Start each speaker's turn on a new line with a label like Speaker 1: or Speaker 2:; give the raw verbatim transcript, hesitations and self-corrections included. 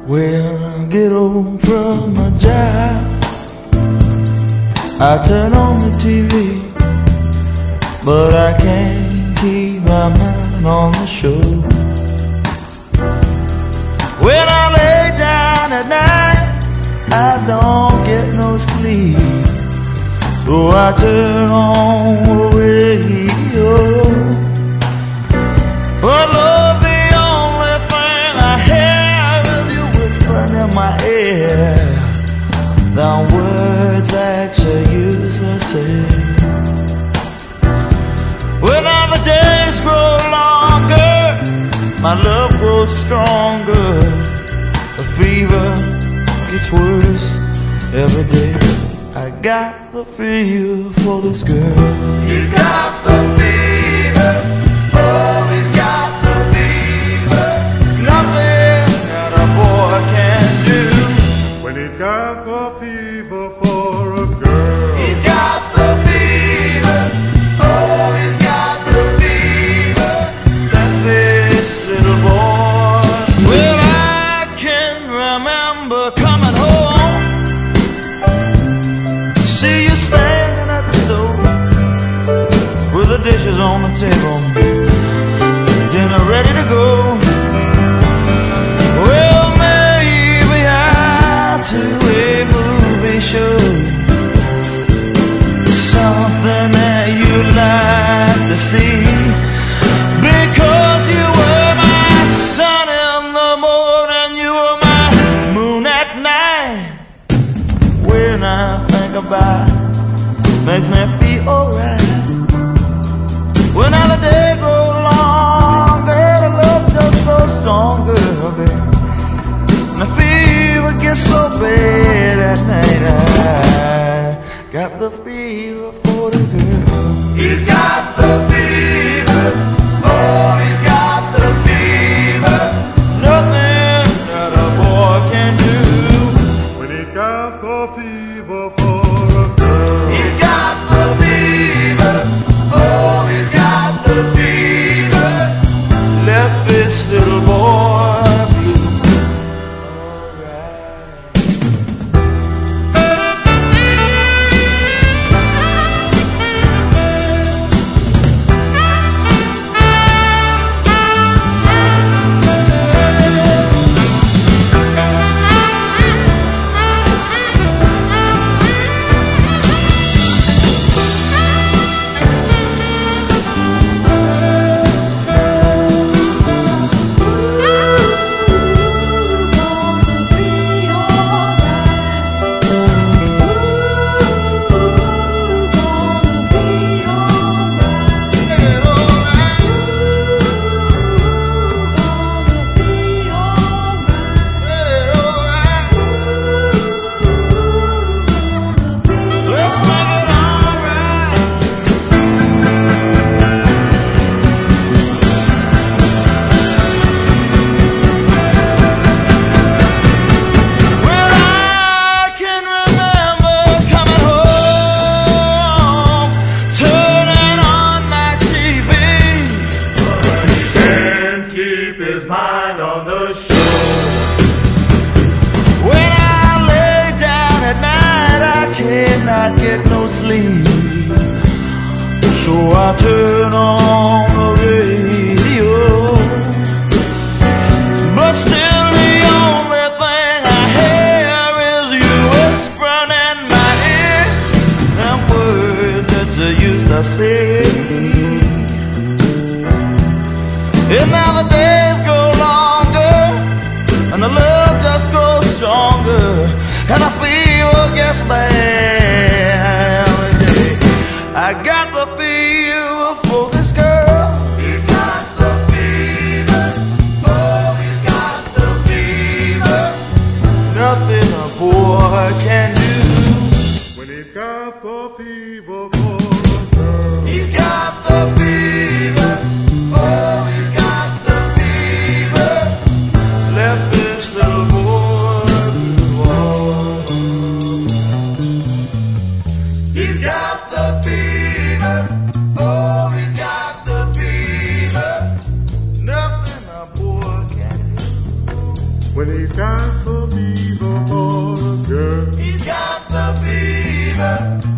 Speaker 1: When I get home from my job, I turn on the T V, but I can't keep my mind on the show. When I lay down at night, I don't get no sleep, so I turn on the radio. But love, the only thing I hear is you whispering in my ear the words that you used to say. When all the days grow longer, my love grows stronger. The fever gets worse every day. I got the fever for this girl.
Speaker 2: He's got the fever. Oh, he's got the fever.
Speaker 1: Nothing that a boy can do
Speaker 3: when he's got the fever for a girl.
Speaker 2: He's got the fever. Oh, he's got the fever.
Speaker 1: That this little boy. Well, I can remember coming home, see you standing at the door with the dishes on the table, dinner ready to go. Well, maybe out to a movie show, something that you like to see, because you were my sun in the morning, you were my moon at night. When I think about it, makes me feel alright. When all the days grow longer, the love just grows stronger, baby. And the fever gets so bad at night. I got the fever for the girl.
Speaker 2: He's got the fever. Oh, he's got the fever.
Speaker 1: Nothing that a boy can do
Speaker 3: when he's got the fever for a girl.
Speaker 2: He's got the fever. Oh, he's got the fever.
Speaker 1: left this little boy blue. Not get no sleep, so I turn on the radio. But still the only thing I hear is you whispering in my ear them words that you used to say. And now the days go longer, and the love just grows stronger, and the fever gets bad. I got the fever for this girl.
Speaker 2: He's got
Speaker 3: When he's got the fever for a girl.
Speaker 2: He's got the fever.